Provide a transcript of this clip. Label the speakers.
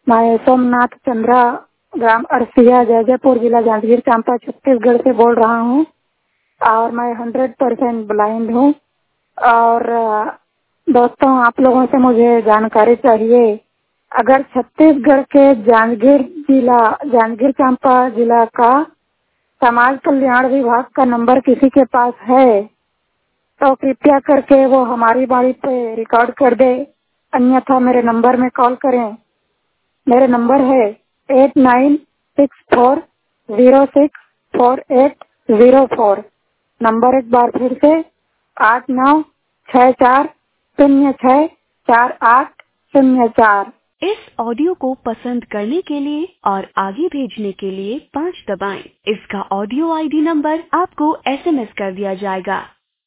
Speaker 1: मैं सोमनाथ चंद्रा, ग्राम अड़सिया, जैजयपुर, जिला जांजगीर चांपा, छत्तीसगढ़ से बोल रहा हूँ। और मैं 100% ब्लाइंड हूँ। और दोस्तों, आप लोगों से मुझे जानकारी चाहिए। अगर छत्तीसगढ़ के जांजगीर चांपा जिला का समाज कल्याण विभाग का नंबर किसी के पास है तो कृपया करके वो हमारी बारी पे रिकॉर्ड कर दे, अन्यथा मेरे नंबर में कॉल करें। मेरे नंबर है 8964064804। नंबर एक बार फिर से 8964064804।
Speaker 2: इस ऑडियो को पसंद करने के लिए और आगे भेजने के लिए 5 दबाएं। इसका ऑडियो आईडी नंबर आपको SMS कर दिया जाएगा।